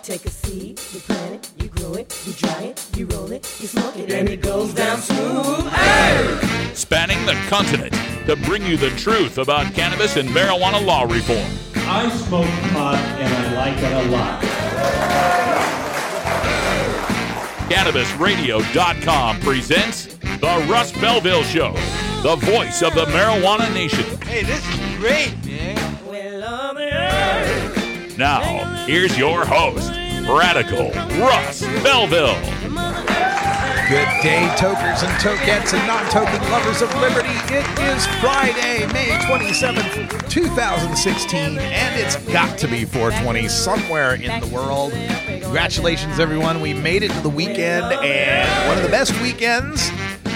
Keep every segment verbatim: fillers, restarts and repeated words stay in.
Take a seed, you plant it, you grow it, you dry it, you roll it, you smoke it, and it goes down smooth. Hey! Spanning the continent to bring you the truth about cannabis and marijuana law reform. I smoke pot and I like it a lot. Cannabis Radio dot com presents The Russ Belville Show, the voice of the marijuana nation. Hey, this is great, man. Well, on the earth. Now, here's your host, Radical Russ Belville. Good day, tokers and tokettes and non-token lovers of liberty. It is Friday, May twenty-seventh, twenty sixteen, and it's got to be four twenty somewhere in the world. Congratulations, everyone. We made it to the weekend, and one of the best weekends,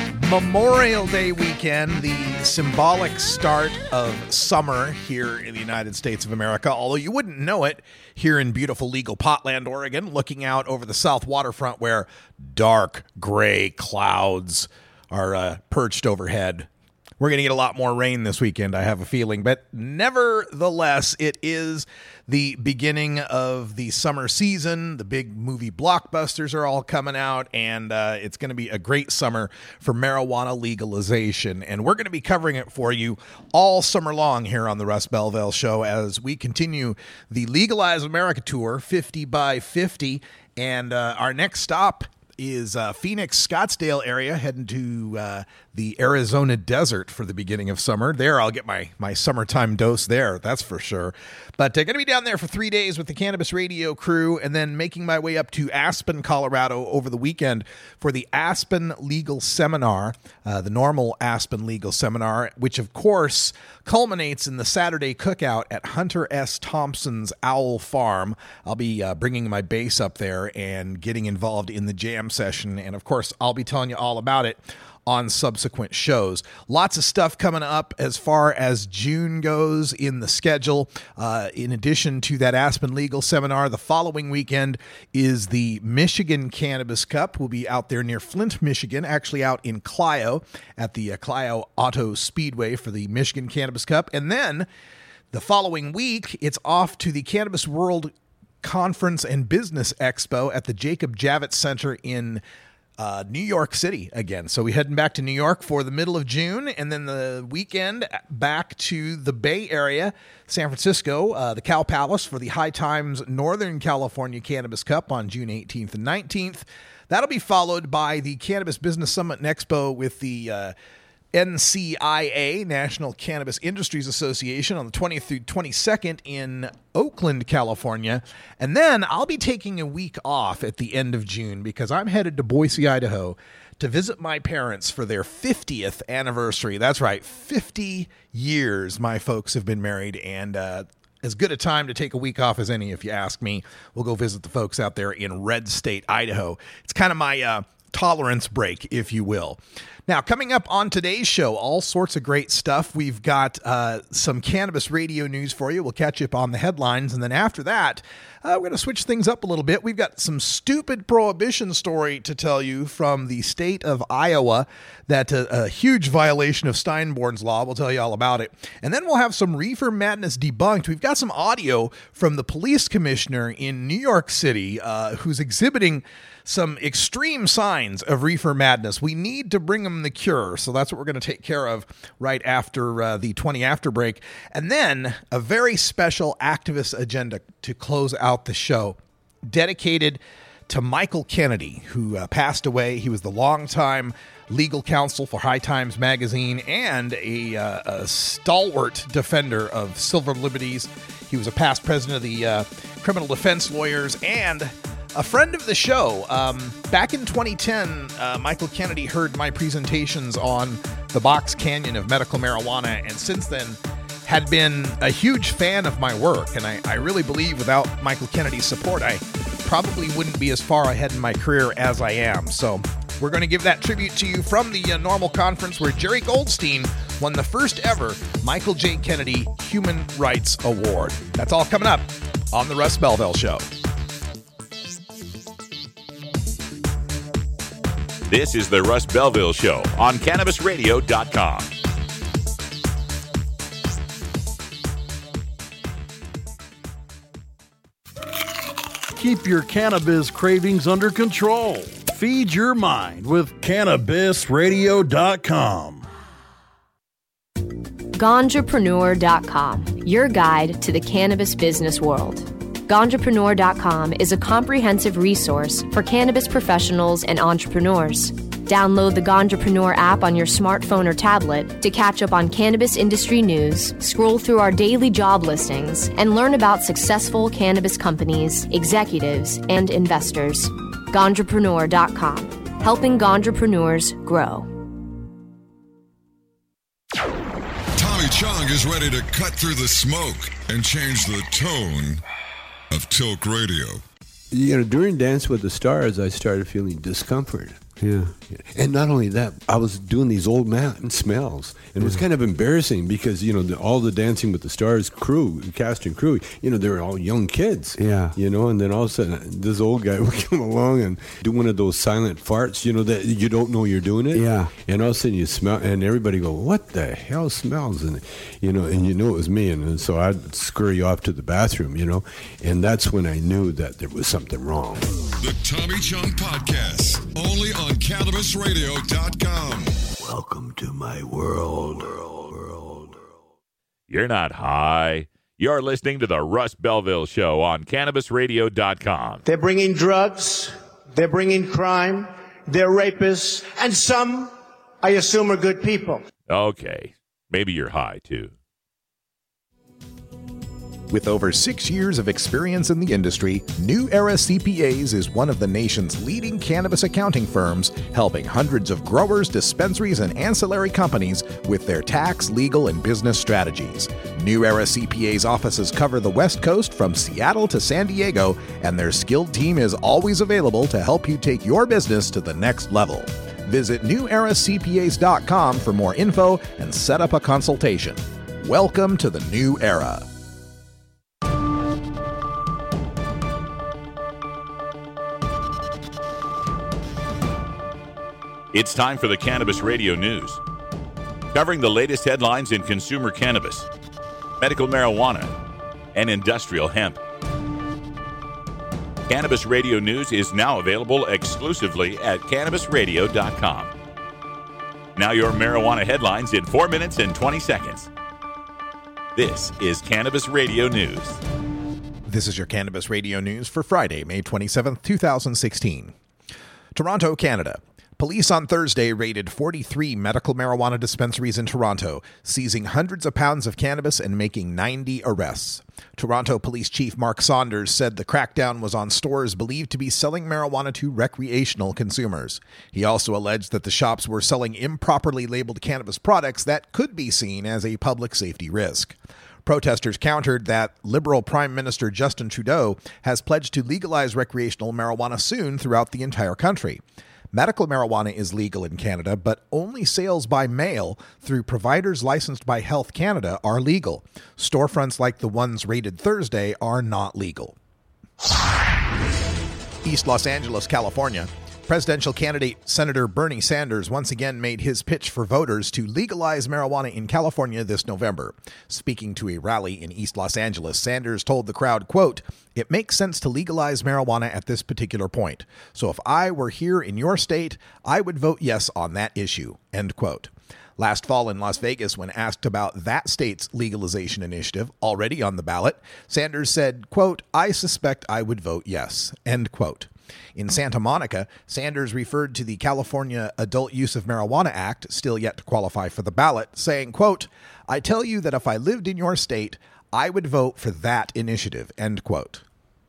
Memorial Day weekend, the symbolic start of summer here in the United States of America, although you wouldn't know it here in beautiful legal Potland, Oregon, looking out over the south waterfront where dark gray clouds are uh, perched overhead. We're going to get a lot more rain this weekend, I have a feeling, but nevertheless, it is the beginning of the summer season. The big movie blockbusters are all coming out, and uh, it's going to be a great summer for marijuana legalization. And we're going to be covering it for you all summer long here on the Russ Belville Show as we continue the Legalize America Tour, fifty by fifty. And uh, our next stop is uh, Phoenix, Scottsdale area, heading to uh, the Arizona desert for the beginning of summer. There, I'll get my, my summertime dose there, that's for sure. But I'm uh, going to be down there for three days with the Cannabis Radio crew and then making my way up to Aspen, Colorado over the weekend for the Aspen Legal Seminar, uh, the normal Aspen Legal Seminar, which, of course, culminates in the Saturday cookout at Hunter S. Thompson's Owl Farm. I'll be uh, bringing my bass up there and getting involved in the jam session, and of course I'll be telling you all about it on subsequent shows. Lots of stuff coming up as far as June goes in the schedule. Uh, in addition to that Aspen Legal Seminar, the following weekend is the Michigan Cannabis Cup. We'll be out there near Flint, Michigan, actually out in Clio at the uh, Clio Auto Speedway for the Michigan Cannabis Cup. And then the following week, it's off to the Cannabis World Conference and Business Expo at the Jacob Javits Center in uh, New York City again. So we're heading back to New York for the middle of June, and then the weekend back to the Bay Area, San Francisco, uh, the Cow Palace for the High Times Northern California Cannabis Cup on June eighteenth and nineteenth. That'll be followed by the Cannabis Business Summit and Expo with the uh, N C I A, National Cannabis Industries Association, on the twentieth through twenty-second in Oakland, California. And then I'll be taking a week off at the end of June because I'm headed to Boise, Idaho to visit my parents for their fiftieth anniversary. That's right, fifty years my folks have been married, and uh, as good a time to take a week off as any, if you ask me. We'll go visit the folks out there in Red State, Idaho. It's kind of my uh, tolerance break, if you will. Now, coming up on today's show, all sorts of great stuff. We've got uh, some cannabis radio news for you. We'll catch you up on the headlines. And then after that, uh, we're going to switch things up a little bit. We've got some stupid prohibition story to tell you from the state of Iowa. That uh, a huge violation of Steinborn's law. We'll tell you all about it. And then we'll have some reefer madness debunked. We've got some audio from the police commissioner in New York City uh, who's exhibiting some extreme signs of reefer madness. We need to bring them the cure. So that's what we're going to take care of right after uh, the twenty after break. And then a very special activist agenda to close out the show, dedicated to Michael Kennedy, who uh, passed away. He was the longtime legal counsel for High Times Magazine and a, uh, a stalwart defender of civil liberties. He was a past president of the uh, Criminal Defense Lawyers and a friend of the show. Um, back in twenty ten, uh, Michael Kennedy heard my presentations on the Box Canyon of medical marijuana, and since then had been a huge fan of my work. And I, I really believe without Michael Kennedy's support, I probably wouldn't be as far ahead in my career as I am. So we're going to give that tribute to you from the uh, normal conference where Jerry Goldstein won the first ever Michael J. Kennedy Human Rights Award. That's all coming up on the Russ Belville Show. This is the Russ Belville Show on Cannabis Radio dot com. Keep your cannabis cravings under control. Feed your mind with Cannabis Radio dot com. Ganjapreneur dot com, your guide to the cannabis business world. Ganjapreneur dot com is a comprehensive resource for cannabis professionals and entrepreneurs. Download the Ganjapreneur app on your smartphone or tablet to catch up on cannabis industry news, scroll through our daily job listings, and learn about successful cannabis companies, executives, and investors. Ganjapreneur dot com, helping Ganjapreneurs grow. Tommy Chong is ready to cut through the smoke and change the tone of Tilk Radio. You know, during Dance with the Stars, I started feeling discomfort. Yeah. And not only that, I was doing these old man smells. And it was kind of embarrassing because, you know, the, all the Dancing with the Stars crew, cast and crew, you know, they were all young kids. Yeah. You know, and then all of a sudden, this old guy would come along and do one of those silent farts, you know, that you don't know you're doing it. Yeah. And all of a sudden you smell, and everybody go, what the hell smells? And, you know, and you know it was me. And, and so I'd scurry off to the bathroom, you know, and that's when I knew that there was something wrong. The Tommy Chong Podcast, only on Cannabis Radio dot com. Welcome to my world. You're not high. You're listening to the Russ Belville Show on Cannabis Radio dot com. They're bringing drugs. They're bringing crime. They're rapists. And some, I assume, are good people. Okay. Maybe you're high, too. With over six years of experience in the industry, New Era C P As is one of the nation's leading cannabis accounting firms, helping hundreds of growers, dispensaries, and ancillary companies with their tax, legal, and business strategies. New Era C P A's offices cover the West Coast from Seattle to San Diego, and their skilled team is always available to help you take your business to the next level. Visit New Era C P As dot com for more info and set up a consultation. Welcome to the New Era. It's time for the Cannabis Radio News, covering the latest headlines in consumer cannabis, medical marijuana, and industrial hemp. Cannabis Radio News is now available exclusively at Cannabis Radio dot com. Now your marijuana headlines in four minutes and twenty seconds. This is Cannabis Radio News. This is your Cannabis Radio News for Friday, May twenty-seventh, twenty sixteen. Toronto, Canada. Police on Thursday raided forty-three medical marijuana dispensaries in Toronto, seizing hundreds of pounds of cannabis and making ninety arrests. Toronto Police Chief Mark Saunders said the crackdown was on stores believed to be selling marijuana to recreational consumers. He also alleged that the shops were selling improperly labeled cannabis products that could be seen as a public safety risk. Protesters countered that Liberal Prime Minister Justin Trudeau has pledged to legalize recreational marijuana soon throughout the entire country. Medical marijuana is legal in Canada, but only sales by mail through providers licensed by Health Canada are legal. Storefronts like the ones raided Thursday are not legal. East Los Angeles, California. Presidential candidate Senator Bernie Sanders once again made his pitch for voters to legalize marijuana in California this November. Speaking to a rally in East Los Angeles, Sanders told the crowd, quote, "It makes sense to legalize marijuana at this particular point. So if I were here in your state, I would vote yes on that issue," end quote. Last fall in Las Vegas, when asked about that state's legalization initiative already on the ballot, Sanders said, quote, "I suspect I would vote yes," end quote. In Santa Monica, Sanders referred to the California Adult Use of Marijuana Act, still yet to qualify for the ballot, saying, quote, "I tell you that if I lived in your state, I would vote for that initiative," end quote.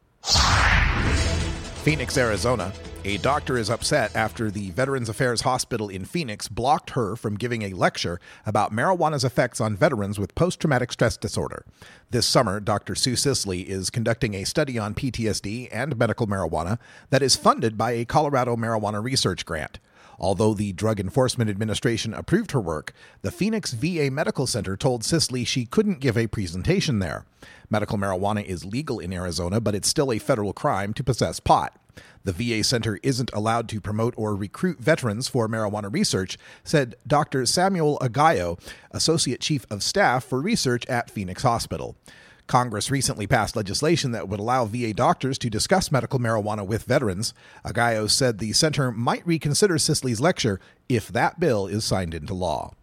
Phoenix, Arizona. A doctor is upset after the Veterans Affairs Hospital in Phoenix blocked her from giving a lecture about marijuana's effects on veterans with post-traumatic stress disorder. This summer, Doctor Sue Sisley is conducting a study on P T S D and medical marijuana that is funded by a Colorado marijuana research grant. Although the Drug Enforcement Administration approved her work, the Phoenix V A Medical Center told Sisley she couldn't give a presentation there. Medical marijuana is legal in Arizona, but it's still a federal crime to possess pot. The V A Center isn't allowed to promote or recruit veterans for marijuana research, said Doctor Samuel Agayo, Associate Chief of Staff for Research at Phoenix Hospital. Congress recently passed legislation that would allow V A doctors to discuss medical marijuana with veterans. Aguayo said the center might reconsider Sisley's lecture if that bill is signed into law.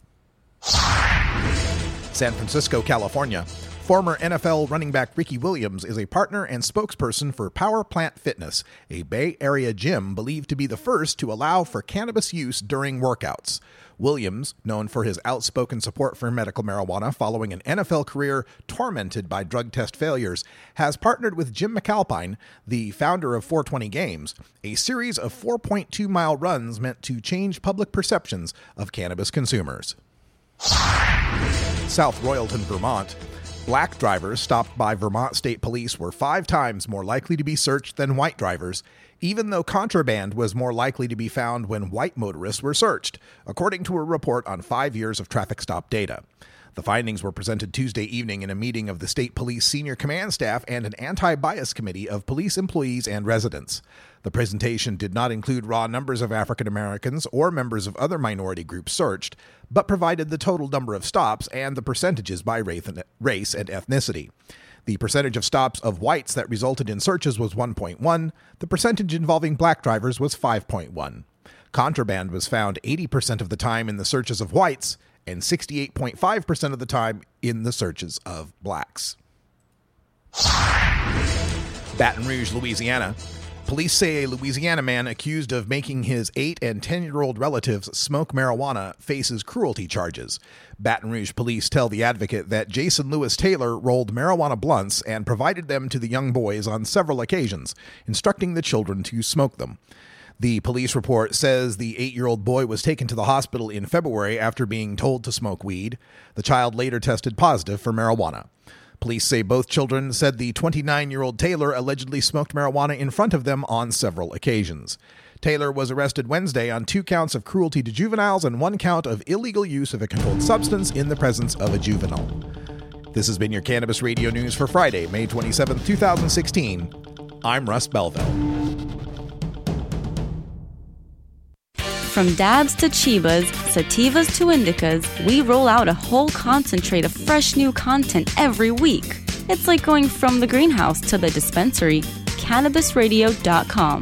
San Francisco, California. Former N F L running back Ricky Williams is a partner and spokesperson for Power Plant Fitness, a Bay Area gym believed to be the first to allow for cannabis use during workouts. Williams, known for his outspoken support for medical marijuana following an N F L career tormented by drug test failures, has partnered with Jim McAlpine, the founder of four twenty Games, a series of four point two mile runs meant to change public perceptions of cannabis consumers. South Royalton, Vermont. Black drivers stopped by Vermont State Police were five times more likely to be searched than white drivers, even though contraband was more likely to be found when white motorists were searched, according to a report on five years of traffic stop data. The findings were presented Tuesday evening in a meeting of the State Police Senior Command Staff and an anti-bias committee of police employees and residents. The presentation did not include raw numbers of African Americans or members of other minority groups searched, but provided the total number of stops and the percentages by race and ethnicity. The percentage of stops of whites that resulted in searches was one point one. The percentage involving black drivers was five point one. Contraband was found eighty percent of the time in the searches of whites and sixty-eight point five percent of the time in the searches of blacks. Baton Rouge, Louisiana. Police say a Louisiana man accused of making his eight and ten-year-old relatives smoke marijuana faces cruelty charges. Baton Rouge police tell The Advocate that Jason Lewis Taylor rolled marijuana blunts and provided them to the young boys on several occasions, instructing the children to smoke them. The police report says the eight-year-old boy was taken to the hospital in February after being told to smoke weed. The child later tested positive for marijuana. Police say both children said the twenty-nine-year-old Taylor allegedly smoked marijuana in front of them on several occasions. Taylor was arrested Wednesday on two counts of cruelty to juveniles and one count of illegal use of a controlled substance in the presence of a juvenile. This has been your Cannabis Radio News for Friday, May twenty-seventh, twenty sixteen. I'm Russ Belville. From dabs to chibas, sativas to indicas, we roll out a whole concentrate of fresh new content every week. It's like going from the greenhouse to the dispensary. Cannabis Radio dot com.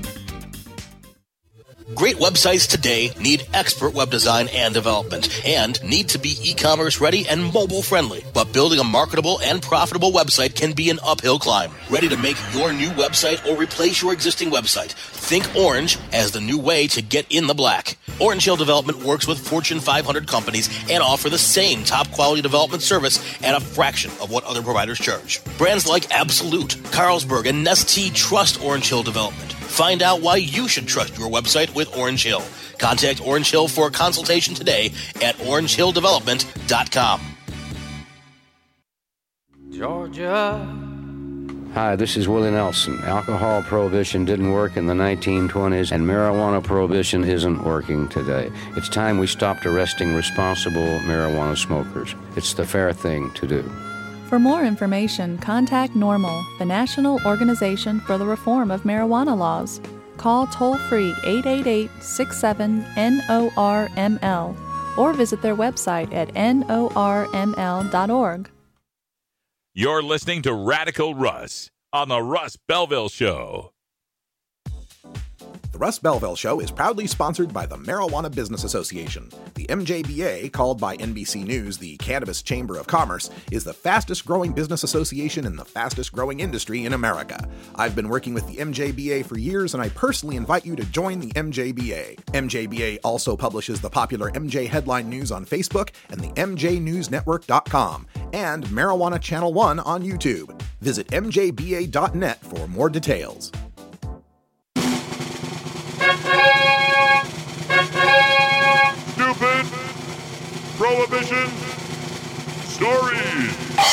Great websites today need expert web design and development and need to be e-commerce ready and mobile friendly. But building a marketable and profitable website can be an uphill climb. Ready to make your new website or replace your existing website? Think Orange as the new way to get in the black. Orange Hill Development works with Fortune five hundred companies and offer the same top quality development service at a fraction of what other providers charge. Brands like Absolute, Carlsberg, and Nestea trust Orange Hill Development. Find out why you should trust your website with Orange Hill. Contact Orange Hill for a consultation today at orange hill development dot com. Georgia. Hi, this is Willie Nelson. Alcohol prohibition didn't work in the nineteen twenties, and marijuana prohibition isn't working today. It's time we stopped arresting responsible marijuana smokers. It's the fair thing to do. For more information, contact NORML, the National Organization for the Reform of Marijuana Laws. Call toll-free eight eight eight, six seven, N O R M L or visit their website at N O R M L dot org. You're listening to Radical Russ on the Russ Belville Show. The Russ Belville Show is proudly sponsored by the Marijuana Business Association. The M J B A, called by N B C News the Cannabis Chamber of Commerce, is the fastest growing business association in the fastest growing industry in America. I've been working with the M J B A for years, and I personally invite you to join the M J B A. M J B A also publishes the popular M J Headline News on Facebook and the M J News Network dot com and Marijuana Channel one on YouTube. Visit M J B A dot net for more details. Stupid Prohibition Stories.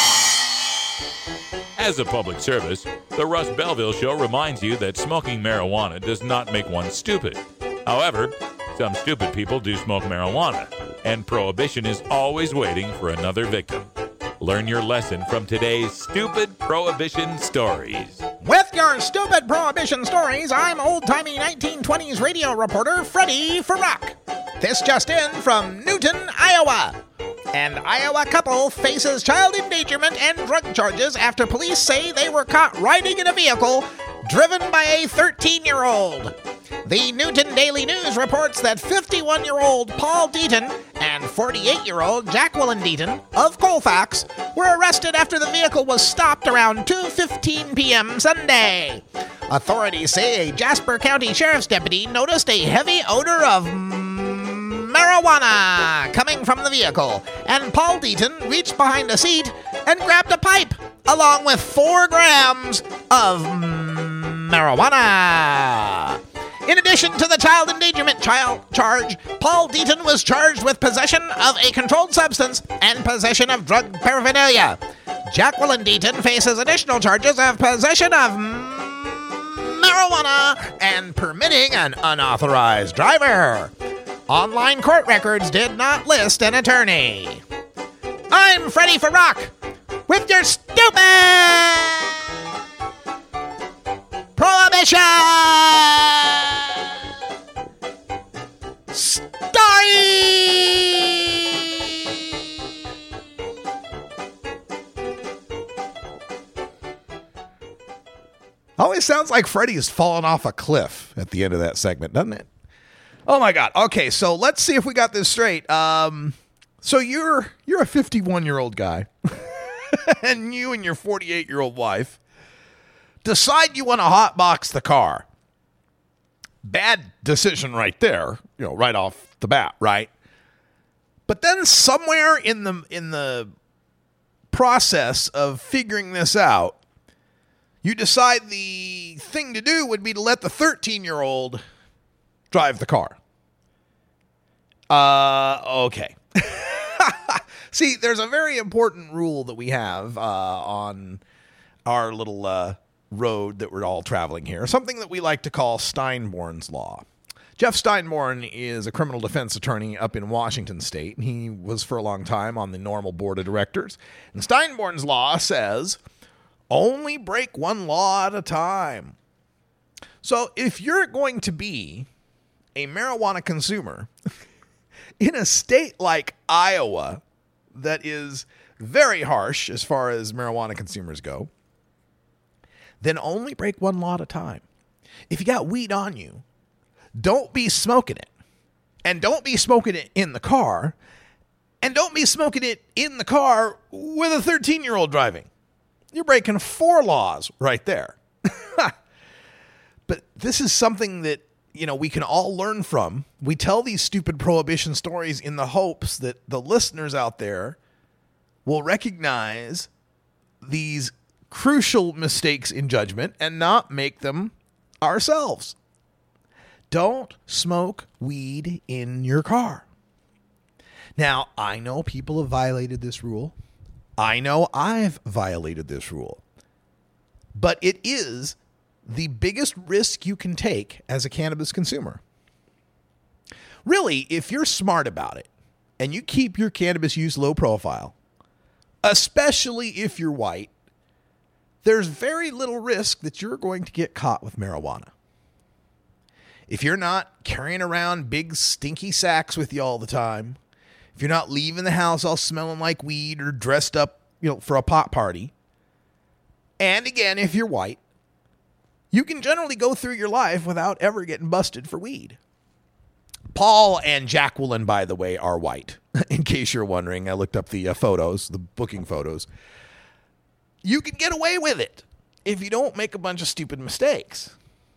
As a public service, the Russ Belville Show reminds you that smoking marijuana does not make one stupid. However, some stupid people do smoke marijuana, and prohibition is always waiting for another victim. Learn your lesson from today's Stupid Prohibition Stories. With your Stupid Prohibition Stories, I'm old-timey nineteen twenties radio reporter Freddie Farrak. This just in from Newton, Iowa. An Iowa couple faces child endangerment and drug charges after police say they were caught riding in a vehicle driven by a thirteen-year-old. The Newton Daily News reports that fifty-one-year-old Paul Deaton and forty-eight-year-old Jacqueline Deaton of Colfax were arrested after the vehicle was stopped around two fifteen p.m. Sunday. Authorities say a Jasper County Sheriff's deputy noticed a heavy odor of marijuana coming from the vehicle, and Paul Deaton reached behind a seat and grabbed a pipe, along with four grams of marijuana. In addition to the child endangerment child charge, Paul Deaton was charged with possession of a controlled substance and possession of drug paraphernalia. Jacqueline Deaton faces additional charges of possession of marijuana and permitting an unauthorized driver. Online court records did not list an attorney. I'm Freddie for Rock with your stupid Prohibition story. Always sounds like Freddie is falling off a cliff at the end of that segment, doesn't it? Oh my God. Okay, so let's see if we got this straight. Um, so you're you're a fifty-one-year-old guy, and you and your forty-eight-year-old wife decide you want to hotbox the car. Bad decision right there, you know, right off the bat, right? But then somewhere in the in the process of figuring this out, you decide the thing to do would be to let the thirteen-year-old drive the car. Uh, okay. See, there's a very important rule that we have uh, on our little uh, road that we're all traveling here. Something that we like to call Steinborn's Law. Jeff Steinborn is a criminal defense attorney up in Washington State. He was for a long time on the Normal Board of Directors. And Steinborn's Law says, only break one law at a time. So if you're going to be a marijuana consumer in a state like Iowa that is very harsh as far as marijuana consumers go, then only break one law at a time. If you got weed on you, don't be smoking it. And don't be smoking it in the car. And don't be smoking it in the car with a thirteen-year-old driving. You're breaking four laws right there. But this is something that, you know, we can all learn from. We tell these stupid prohibition stories in the hopes that the listeners out there will recognize these crucial mistakes in judgment and not make them ourselves. Don't smoke weed in your car. Now, I know people have violated this rule. I know I've violated this rule. But it is the biggest risk you can take as a cannabis consumer. Really, if you're smart about it and you keep your cannabis use low profile, especially if you're white, there's very little risk that you're going to get caught with marijuana. If you're not carrying around big stinky sacks with you all the time, if you're not leaving the house all smelling like weed or dressed up, you know, for a pot party, and again, if you're white, you can generally go through your life without ever getting busted for weed. Paul and Jacqueline, by the way, are white. In case you're wondering, I looked up the uh, photos, the booking photos. You can get away with it if you don't make a bunch of stupid mistakes.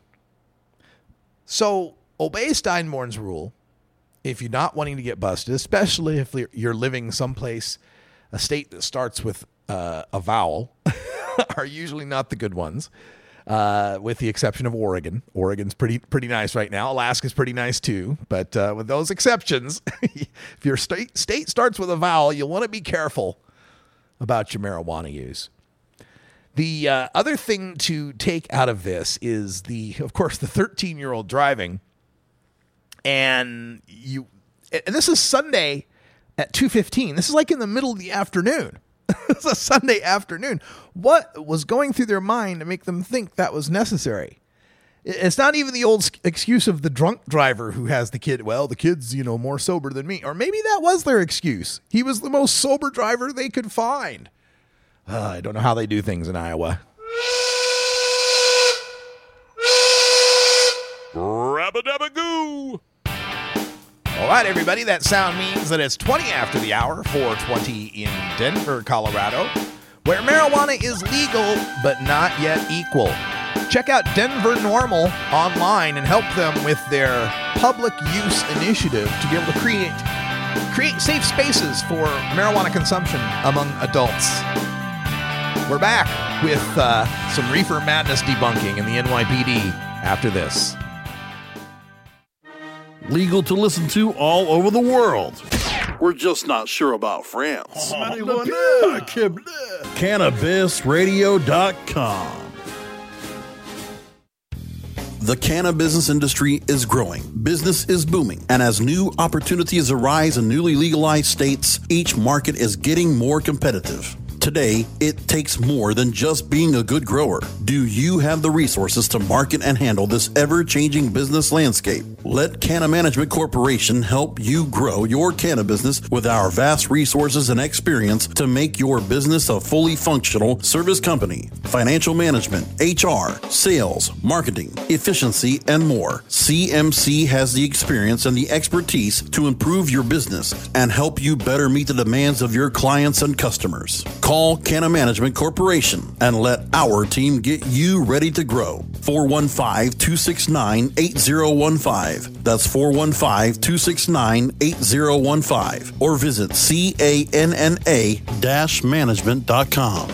So obey Steinborn's rule if you're not wanting to get busted, especially if you're living someplace, a state that starts with uh, a vowel, are usually not the good ones. Uh, with the exception of Oregon. Oregon's pretty pretty nice right now. Alaska's pretty nice too. But uh, with those exceptions, if your state, state starts with a vowel, you'll want to be careful about your marijuana use. The uh, other thing to take out of this is, the, of course, the thirteen-year-old driving. And you, and this is Sunday at two fifteen. This is like in the middle of the afternoon. It's a Sunday afternoon. What was going through their mind to make them think that was necessary? It's not even the old excuse of the drunk driver who has the kid. Well, the kid's, you know, more sober than me. Or maybe that was their excuse. He was the most sober driver they could find. Uh, I don't know how they do things in Iowa. Rabba-dabba-goo! All right, everybody, that sound means that it's twenty after the hour, four twenty in Denver, Colorado, where marijuana is legal but not yet equal. Check out Denver NORML online and help them with their public use initiative to be able to create create safe spaces for marijuana consumption among adults. We're back with uh, some reefer madness debunking in the N Y P D after this. Legal to listen to all over the world. We're just not sure about France. Cannabis Radio dot com. The cannabis industry is growing. Business is booming. And as new opportunities arise in newly legalized states, each market is getting more competitive. Today, it takes more than just being a good grower. Do you have the resources to market and handle this ever-changing business landscape? Let Canna Management Corporation help you grow your canna business with our vast resources and experience to make your business a fully functional service company. Financial management, H R, sales, marketing, efficiency, and more. C M C has the experience and the expertise to improve your business and help you better meet the demands of your clients and customers. Call Canna Management Corporation and let our team get you ready to grow. four one five, two six nine, eight zero one five. That's four one five, two six nine, eight zero one five. Or visit canna dash management dot com.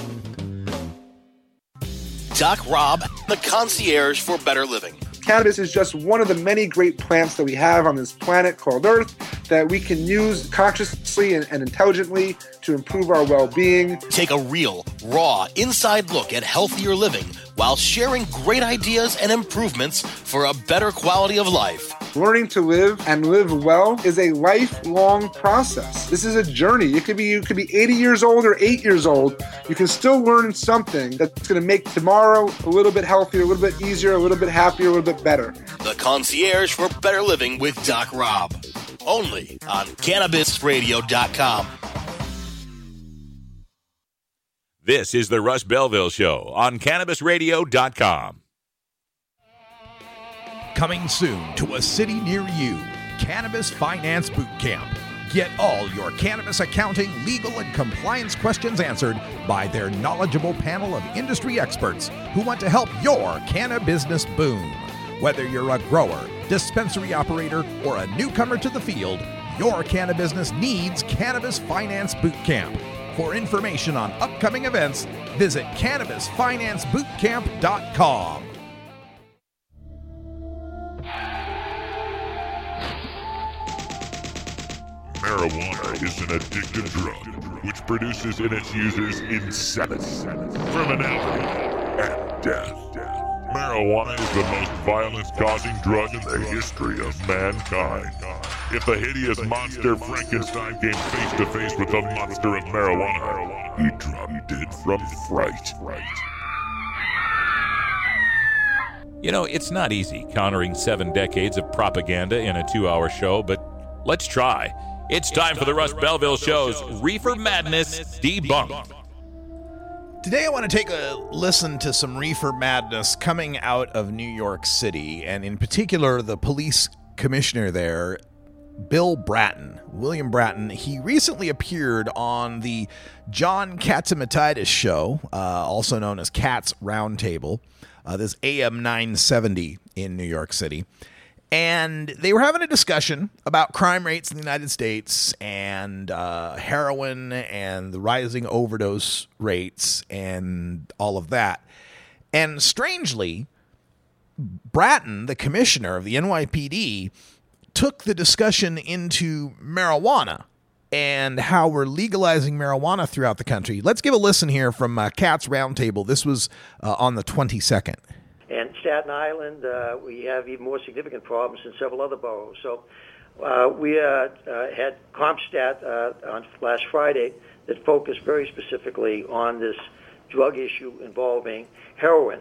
Doc Rob, the concierge for better living. Cannabis is just one of the many great plants that we have on this planet called Earth that we can use consciously and, and intelligently to improve our well-being. Take a real, raw, inside look at healthier living while sharing great ideas and improvements for a better quality of life. Learning to live and live well is a lifelong process. This is a journey. It could be you could be eighty years old or eight years old. You can still learn something that's going to make tomorrow a little bit healthier, a little bit easier, a little bit happier, a little bit better. The Concierge for Better Living with Doc Rob. Only on Cannabis Radio dot com. This is the Russ Belville Show on Cannabis Radio dot com. Coming soon to a city near you, Cannabis Finance Boot Camp. Get all your cannabis accounting, legal, and compliance questions answered by their knowledgeable panel of industry experts who want to help your canna business boom. Whether you're a grower, dispensary operator, or a newcomer to the field, your canna business needs Cannabis Finance Boot Camp. For information on upcoming events, visit cannabis finance boot camp dot com. Marijuana is an addictive drug which produces in its users insanity, criminality, and death. Marijuana is the most violence-causing drug in the history of mankind. If the hideous monster Frankenstein came face-to-face with the monster of marijuana, he dropped dead from fright. You know, it's not easy countering seven decades of propaganda in a two-hour show, but let's try. It's time for the Russ Belville Show's Reefer Madness Debunked. Today I want to take a listen to some reefer madness coming out of New York City, and in particular the police commissioner there, Bill Bratton, William Bratton. He recently appeared on the John Catsimatidis show, uh, also known as Cats Roundtable, uh, this A M nine seventy in New York City. And they were having a discussion about crime rates in the United States and uh, heroin and the rising overdose rates and all of that. And strangely, Bratton, the commissioner of the N Y P D, took the discussion into marijuana and how we're legalizing marijuana throughout the country. Let's give a listen here from uh, Cats Roundtable. This was uh, on the twenty-second. And Staten Island, uh, we have even more significant problems in several other boroughs. So uh, we uh, uh, had CompStat uh, on last Friday that focused very specifically on this drug issue involving heroin.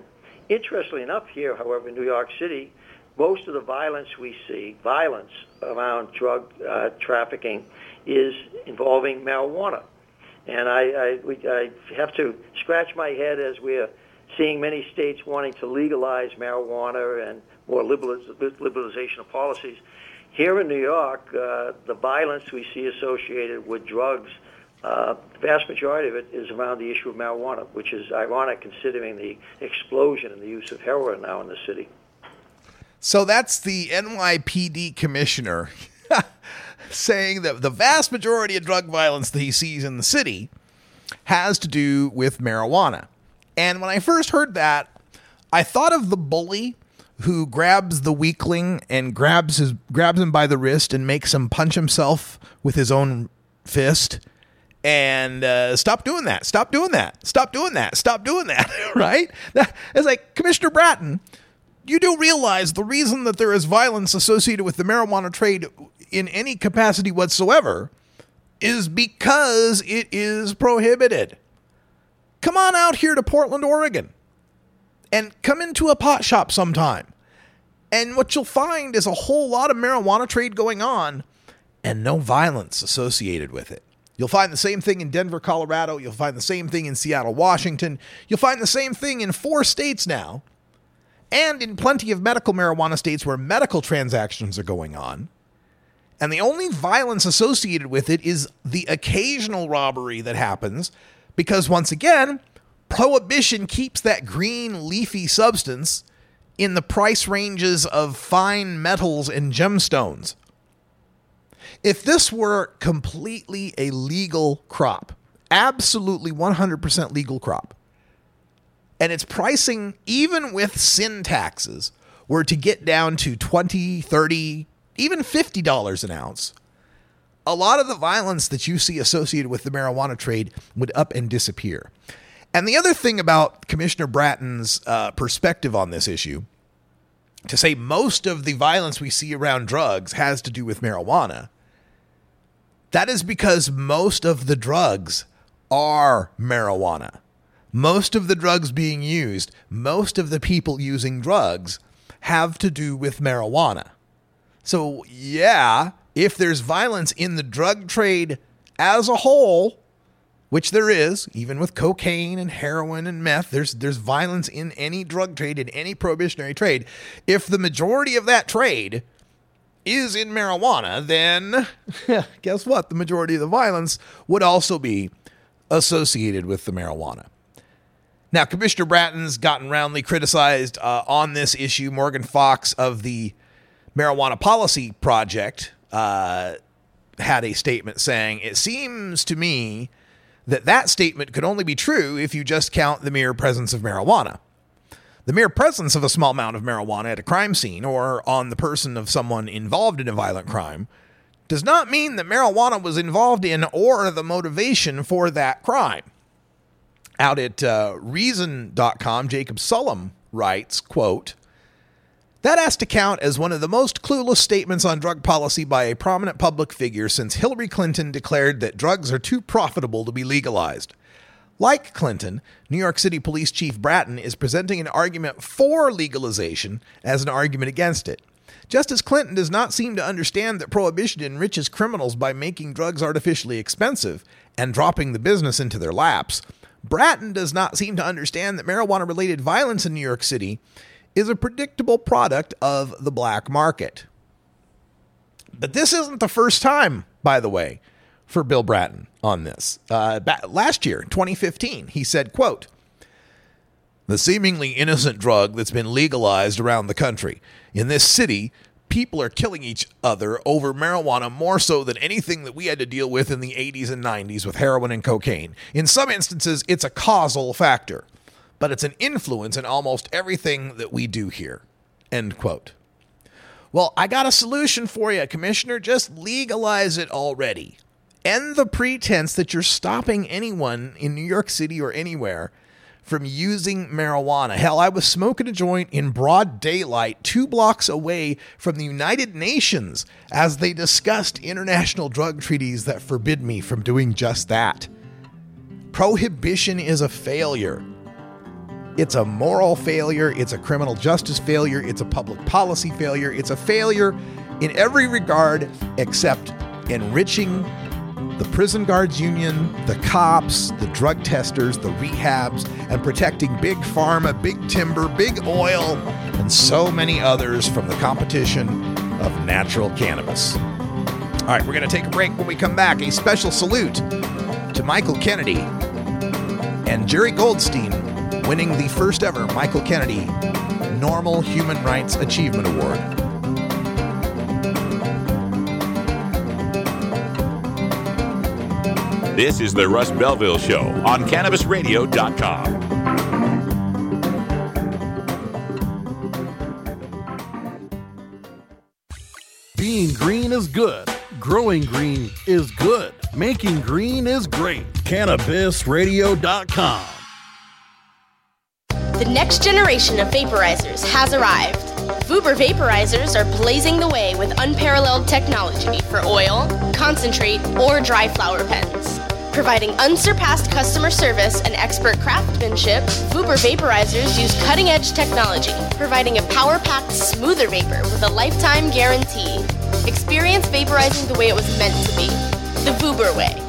Interestingly enough here, however, in New York City, most of the violence we see, violence around drug uh, trafficking, is involving marijuana. And I, I, we, I have to scratch my head as we're seeing many states wanting to legalize marijuana and more liberaliz- liberalization of policies. Here in New York, uh, the violence we see associated with drugs, uh, the vast majority of it is around the issue of marijuana, which is ironic considering the explosion in the use of heroin now in the city. So that's the N Y P D commissioner saying that the vast majority of drug violence that he sees in the city has to do with marijuana. And when I first heard that, I thought of the bully who grabs the weakling and grabs his grabs him by the wrist and makes him punch himself with his own fist. And uh, stop doing that. Stop doing that. Stop doing that. Stop doing that. Right? That, it's like, Commissioner Bratton, you do realize the reason that there is violence associated with the marijuana trade in any capacity whatsoever is because it is prohibited. Come on out here to Portland, Oregon, and come into a pot shop sometime. And what you'll find is a whole lot of marijuana trade going on and no violence associated with it. You'll find the same thing in Denver, Colorado. You'll find the same thing in Seattle, Washington. You'll find the same thing in four states now, and in plenty of medical marijuana states where medical transactions are going on. And the only violence associated with it is the occasional robbery that happens because, once again, prohibition keeps that green leafy substance in the price ranges of fine metals and gemstones. If this were completely a legal crop, absolutely one hundred percent legal crop, and its pricing, even with sin taxes, were to get down to twenty, thirty, even fifty dollars an ounce, a lot of the violence that you see associated with the marijuana trade would up and disappear. And the other thing about Commissioner Bratton's uh, perspective on this issue, to say most of the violence we see around drugs has to do with marijuana, that is because most of the drugs are marijuana. Most of the drugs being used, most of the people using drugs have to do with marijuana. So, yeah, if there's violence in the drug trade as a whole, which there is, even with cocaine and heroin and meth, there's there's violence in any drug trade, in any prohibitionary trade. If the majority of that trade is in marijuana, then guess what? The majority of the violence would also be associated with the marijuana. Now, Commissioner Bratton's gotten roundly criticized uh, on this issue. Morgan Fox of the Marijuana Policy Project uh, had a statement saying, "It seems to me that that statement could only be true if you just count the mere presence of marijuana. The mere presence of a small amount of marijuana at a crime scene or on the person of someone involved in a violent crime does not mean that marijuana was involved in or the motivation for that crime." Out at uh, reason dot com, Jacob Sullum writes, quote, "That has to count as one of the most clueless statements on drug policy by a prominent public figure since Hillary Clinton declared that drugs are too profitable to be legalized. Like Clinton, New York City Police Chief Bratton is presenting an argument for legalization as an argument against it. Just as Clinton does not seem to understand that prohibition enriches criminals by making drugs artificially expensive and dropping the business into their laps, Bratton does not seem to understand that marijuana-related violence in New York City is a predictable product of the black market." But this isn't the first time, by the way, for Bill Bratton on this. Uh, last year, twenty fifteen, he said, quote, "The seemingly innocent drug that's been legalized around the country. In this city, people are killing each other over marijuana more so than anything that we had to deal with in the eighties and nineties with heroin and cocaine. In some instances, it's a causal factor, but it's an influence in almost everything that we do here." End quote. Well, I got a solution for you, Commissioner. Just legalize it already. End the pretense that you're stopping anyone in New York City or anywhere from using marijuana. Hell, I was smoking a joint in broad daylight two blocks away from the United Nations as they discussed international drug treaties that forbid me from doing just that. Prohibition is a failure. It's a moral failure. It's a criminal justice failure. It's a public policy failure. It's a failure in every regard except enriching the prison guards union, the cops, the drug testers, the rehabs, and protecting big pharma, big timber, big oil, and so many others from the competition of natural cannabis. All right, we're going to take a break. When we come back, a special salute to Michael Kennedy and Jerry Goldstein winning the first ever Michael Kennedy Normal Human Rights Achievement Award. This is the Russ Belville Show on Cannabis Radio dot com. Being green is good. Growing green is good. Making green is great. Cannabis Radio dot com. The next generation of vaporizers has arrived. Vuber vaporizers are blazing the way with unparalleled technology for oil, concentrate, or dry flower pens. Providing unsurpassed customer service and expert craftsmanship, Vuber vaporizers use cutting-edge technology, providing a power-packed, smoother vapor with a lifetime guarantee. Experience vaporizing the way it was meant to be. The Vuber way.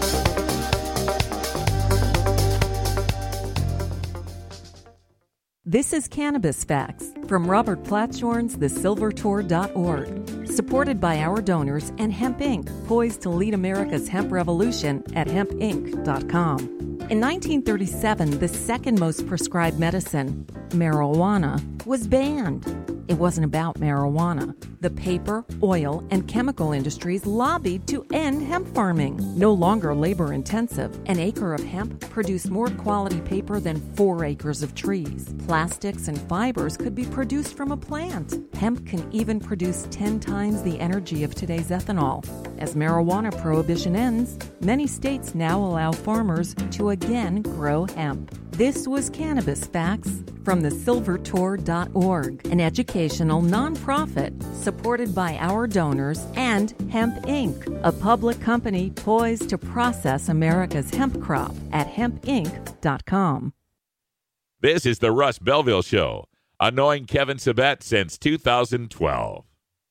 This is Cannabis Facts from Robert Platshorn's the silver tour dot org, supported by our donors and Hemp Incorporated, poised to lead America's hemp revolution at hemp inc dot com. In nineteen thirty-seven, the second most prescribed medicine, marijuana, was banned. It wasn't about marijuana. The paper, oil, and chemical industries lobbied to end hemp farming. No longer labor intensive, an acre of hemp produced more quality paper than four acres of trees. Plastics and fibers could be produced from a plant. Hemp can even produce ten times the energy of today's ethanol. As marijuana prohibition ends, many states now allow farmers to again grow hemp. This was Cannabis Facts from the silver tour dot org, an educational nonprofit supported by our donors and Hemp Incorporated, a public company poised to process America's hemp crop at hemp inc dot com. This is the Russ Belville Show, annoying Kevin Sabet since two thousand twelve.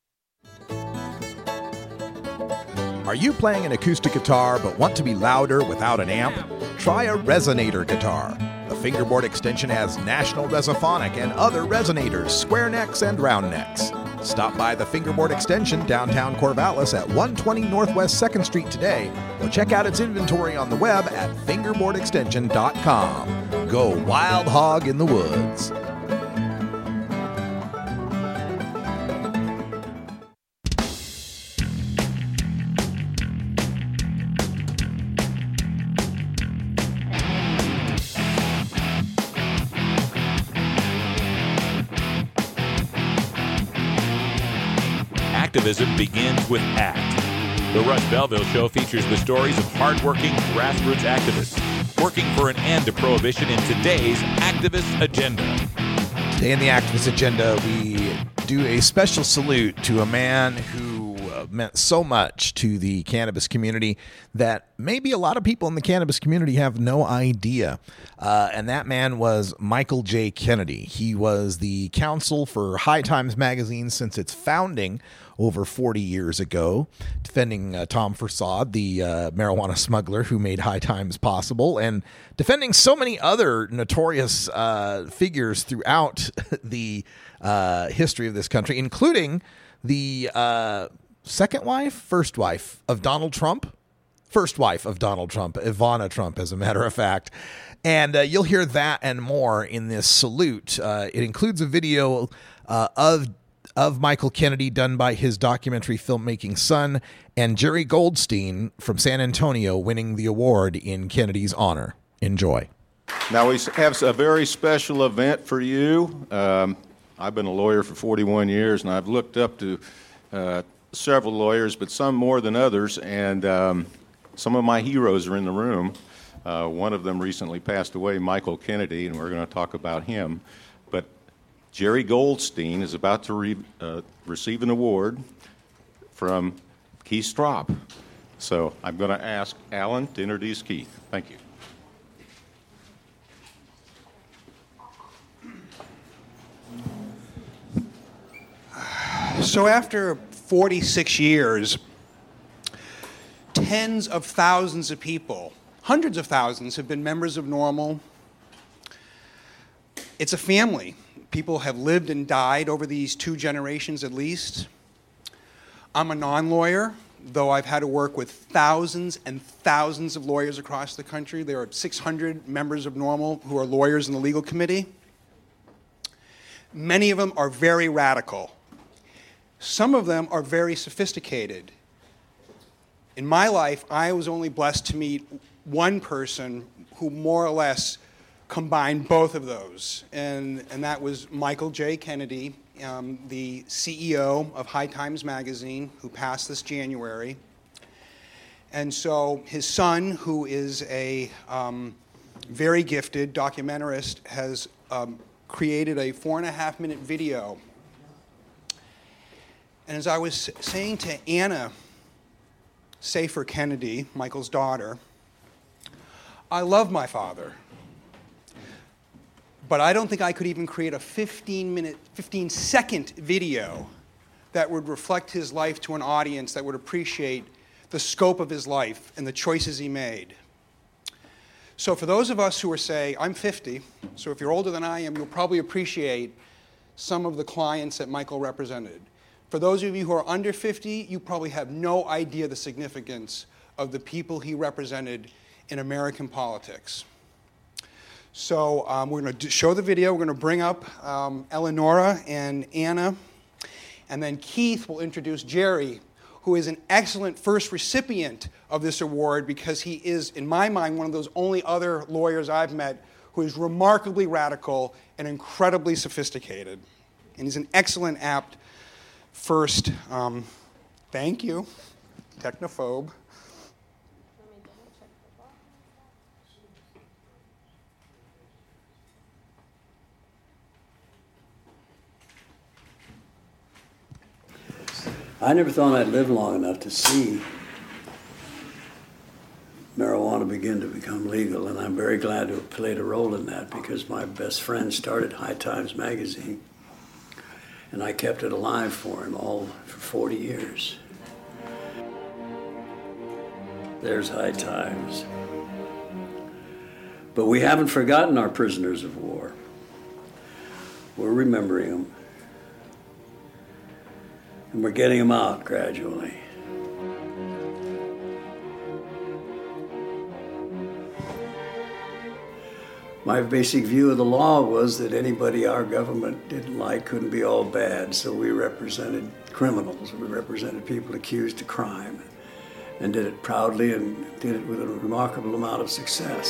Are you playing an acoustic guitar but want to be louder without an amp? Try a resonator guitar. The fingerboard extension has National Resophonic and other resonators, square necks and round necks. Stop by the Fingerboard Extension downtown Corvallis at one twenty Northwest second Street today, or check out its inventory on the web at fingerboard extension dot com. Go wild hog in the woods. Activism begins with ACT. The Russ Belville Show features the stories of hardworking grassroots activists working for an end to prohibition in today's activist agenda. Today in the activist agenda, we do a special salute to a man who uh, meant so much to the cannabis community that maybe a lot of people in the cannabis community have no idea. Uh, and that man was Michael J. Kennedy. He was the counsel for High Times magazine since its founding over forty years ago, defending uh, Tom Forsaud, the uh, marijuana smuggler who made High Times possible, and defending so many other notorious uh, figures throughout the uh, history of this country, including the uh, second wife, first wife of Donald Trump, first wife of Donald Trump, Ivana Trump, as a matter of fact. And uh, you'll hear that and more in this salute. Uh, it includes a video uh, of of Michael Kennedy done by his documentary filmmaking son, and Jerry Goldstein from San Antonio winning the award in Kennedy's honor. Enjoy. Now we have a very special event for you. Um, I've been a lawyer for forty-one years, and I've looked up to uh, several lawyers, but some more than others, and um, some of my heroes are in the room. Uh, one of them recently passed away, Michael Kennedy, and we're going to talk about him. But Jerry Goldstein is about to re- uh, receive an award from Keith Stroup. So I'm going to ask Alan to introduce Keith. Thank you. So after forty-six years, tens of thousands of people, hundreds of thousands, have been members of NORML. It's a family. People have lived and died over these two generations at least. I'm a non-lawyer, though I've had to work with thousands and thousands of lawyers across the country. There are six hundred members of NORML who are lawyers in the legal committee. Many of them are very radical. Some of them are very sophisticated. In my life, I was only blessed to meet one person who more or less combined both of those, and, and that was Michael J. Kennedy, um, the C E O of High Times Magazine, who passed this January. And so his son, who is a um, very gifted documentarist, has um, created a four and a half minute video. And as I was saying to Anna Safer Kennedy, Michael's daughter, I love my father, but I don't think I could even create a fifteen minute, fifteen second video that would reflect his life to an audience that would appreciate the scope of his life and the choices he made. So for those of us who are, say, I'm fifty, so if you're older than I am, you'll probably appreciate some of the clients that Michael represented. For those of you who are under fifty, you probably have no idea the significance of the people he represented in American politics. So um, we're going to show the video. We're going to bring up um, Eleonora and Anna, and then Keith will introduce Jerry, who is an excellent first recipient of this award because he is, in my mind, one of those only other lawyers I've met who is remarkably radical and incredibly sophisticated. And he's an excellent, apt first, um, thank you, technophobe. I never thought I'd live long enough to see marijuana begin to become legal, and I'm very glad to have played a role in that because my best friend started High Times Magazine, and I kept it alive for him all for forty years. There's High Times. But we haven't forgotten our prisoners of war. We're remembering them. And we're getting them out gradually. My basic view of the law was that anybody our government didn't like couldn't be all bad, so we represented criminals. We represented people accused of crime, and did it proudly and did it with a remarkable amount of success.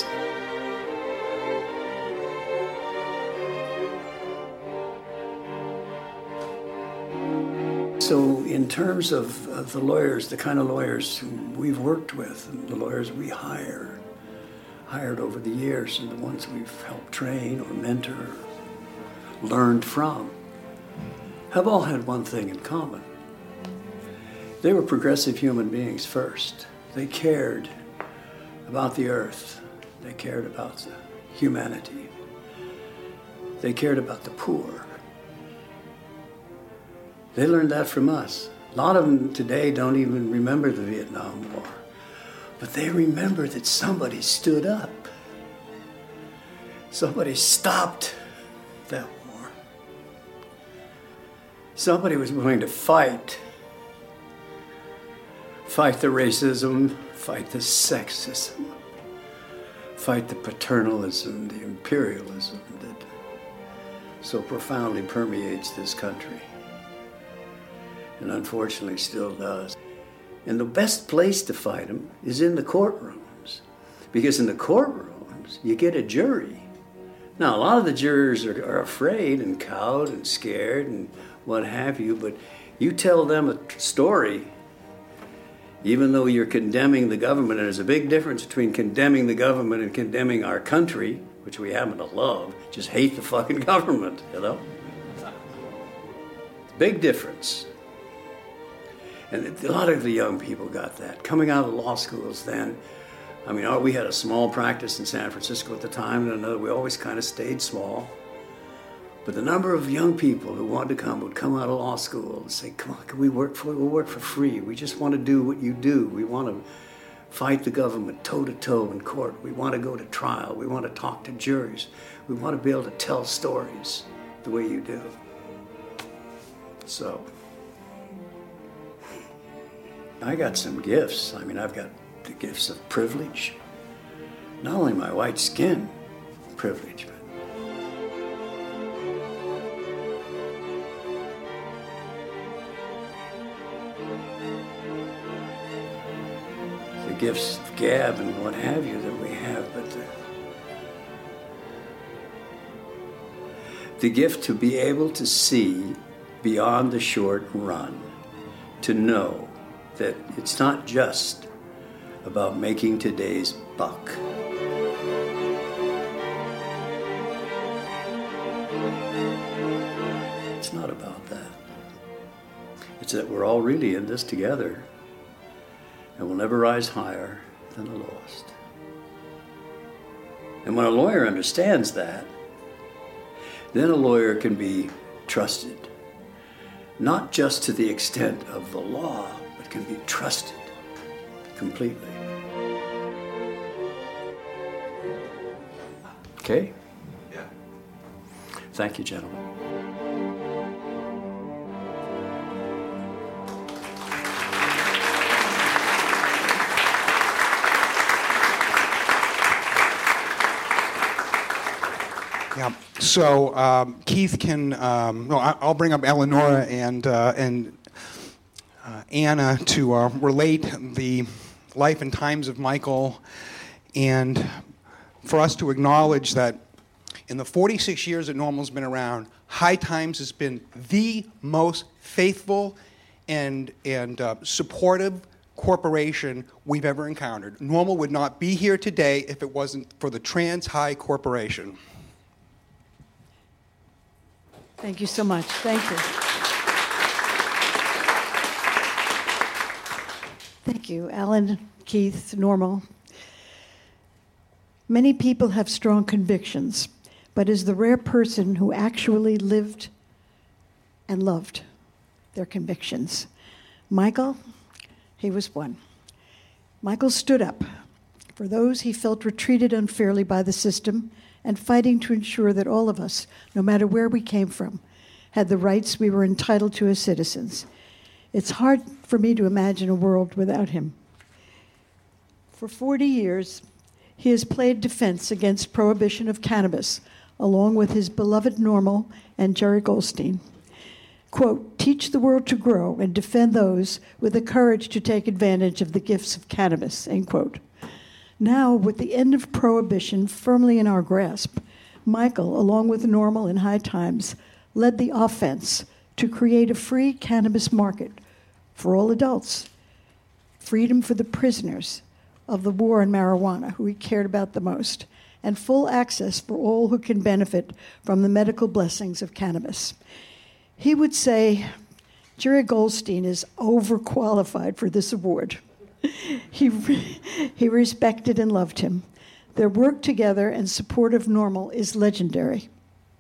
So in terms of, of the lawyers, the kind of lawyers who we've worked with, and the lawyers we hire, hired over the years, and the ones we've helped train or mentor, learned from, have all had one thing in common. They were progressive human beings first. They cared about the earth. They cared about the humanity. They cared about the poor. They learned that from us. A lot of them today don't even remember the Vietnam War, but they remember that somebody stood up. Somebody stopped that war. Somebody was willing to fight. Fight the racism, fight the sexism, fight the paternalism, the imperialism that so profoundly permeates this country, and unfortunately still does. And the best place to fight them is in the courtrooms, because in the courtrooms you get a jury. Now, a lot of the jurors are, are afraid and cowed and scared and what have you, but you tell them a story, even though you're condemning the government, and there's a big difference between condemning the government and condemning our country, which we happen to love, just hate the fucking government, you know? Big difference. And a lot of the young people got that. Coming out of law schools then, I mean, we had a small practice in San Francisco at the time, and another, we always kind of stayed small. But the number of young people who wanted to come would come out of law school and say, come on, can we work for, we'll work for free. We just want to do what you do. We want to fight the government toe-to-toe in court. We want to go to trial. We want to talk to juries. We want to be able to tell stories the way you do. So, I got some gifts. I mean, I've got the gifts of privilege. Not only my white skin, privilege, but the gifts of gab and what have you that we have, but the, the gift to be able to see beyond the short run, to know that it's not just about making today's buck. It's not about that. It's that we're all really in this together, and we'll never rise higher than the lowest. And when a lawyer understands that, then a lawyer can be trusted, not just to the extent of the law, but can be trusted completely. Okay? Yeah. Thank you, gentlemen. Yeah. So um, Keith can. Um, no, I, I'll bring up Eleonora and uh, and uh, Anna to uh, relate the life and times of Michael, and for us to acknowledge that in the forty-six years that Normal's been around, High Times has been the most faithful and and uh, supportive corporation we've ever encountered. Normal would not be here today if it wasn't for the Trans High Corporation. Thank you so much. Thank you. Thank you, Alan, Keith, Normal. Many people have strong convictions, but is the rare person who actually lived and loved their convictions. Michael, he was one. Michael stood up for those he felt were treated unfairly by the system, and fighting to ensure that all of us, no matter where we came from, had the rights we were entitled to as citizens. It's hard for me to imagine a world without him. For forty years, he has played defense against prohibition of cannabis, along with his beloved Normal and Jerry Goldstein. Quote, teach the world to grow and defend those with the courage to take advantage of the gifts of cannabis, end quote. Now, with the end of prohibition firmly in our grasp, Michael, along with Normal and High Times, led the offense to create a free cannabis market for all adults, freedom for the prisoners of the war on marijuana, who he cared about the most, and full access for all who can benefit from the medical blessings of cannabis. He would say Jerry Goldstein is overqualified for this award. He, he respected and loved him. Their work together and support of Normal is legendary.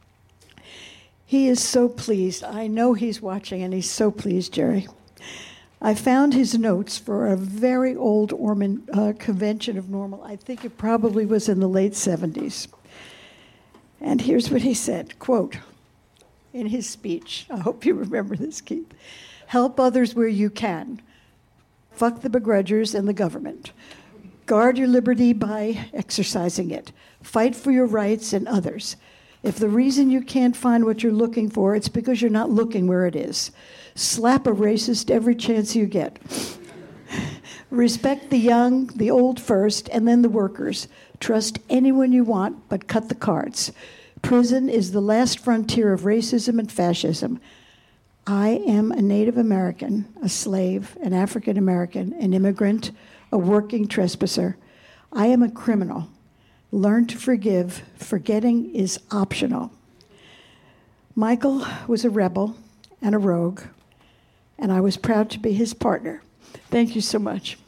He is so pleased. I know he's watching, and he's so pleased, Jerry. I found his notes for a very old Orman uh, convention of Normal. I think it probably was in the late seventies. And here's what he said, quote, in his speech. I hope you remember this, Keith. Help others where you can. Fuck the begrudgers and the government. Guard your liberty by exercising it. Fight for your rights and others. If the reason you can't find what you're looking for, it's because you're not looking where it is. Slap a racist every chance you get. Respect the young, the old first, and then the workers. Trust anyone you want, but cut the cards. Prison is the last frontier of racism and fascism. I am a Native American, a slave, an African American, an immigrant, a working trespasser. I am a criminal. Learn to forgive. Forgetting is optional. Michael was a rebel and a rogue, and I was proud to be his partner. Thank you so much.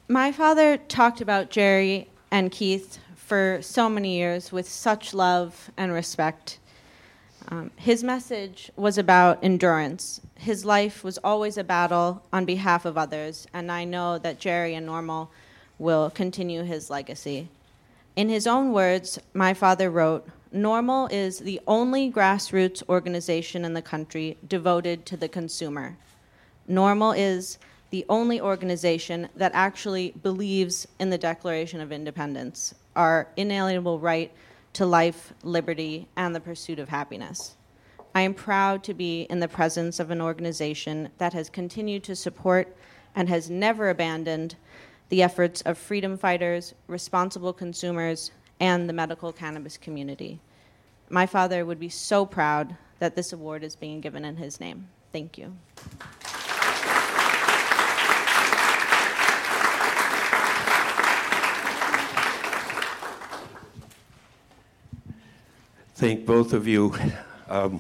My father talked about Jerry and Keith for so many years with such love and respect. Um, his message was about endurance. His life was always a battle on behalf of others, and I know that Jerry and Normal will continue his legacy. In his own words, my father wrote, "Normal is the only grassroots organization in the country devoted to the consumer. Normal is the only organization that actually believes in the Declaration of Independence, our inalienable right to life, liberty, and the pursuit of happiness. I am proud to be in the presence of an organization that has continued to support and has never abandoned the efforts of freedom fighters, responsible consumers, and the medical cannabis community. My father would be so proud that this award is being given in his name. Thank you." Thank both of you. Um,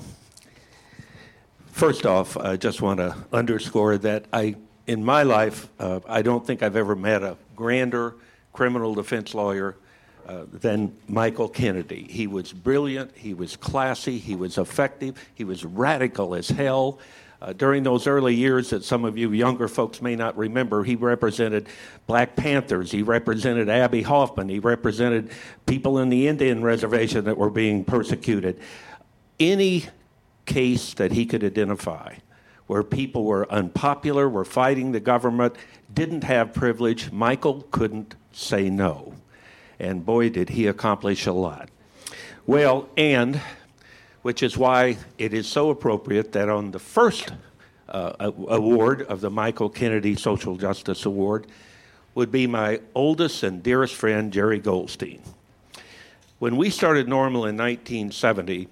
first off, I just want to underscore that I, in my life, uh, I don't think I've ever met a grander criminal defense lawyer uh, than Michael Kennedy. He was brilliant, he was classy, he was effective, he was radical as hell. Uh, during those early years that some of you younger folks may not remember, he represented Black Panthers, he represented Abby Hoffman, he represented people in the Indian reservation that were being persecuted. Any case that he could identify where people were unpopular, were fighting the government, didn't have privilege, Michael couldn't say no. And boy, did he accomplish a lot. Well, and which is why it is so appropriate that on the first uh, award of the Michael Kennedy Social Justice Award would be my oldest and dearest friend, Jerry Goldstein. When we started Normal in nineteen seventy,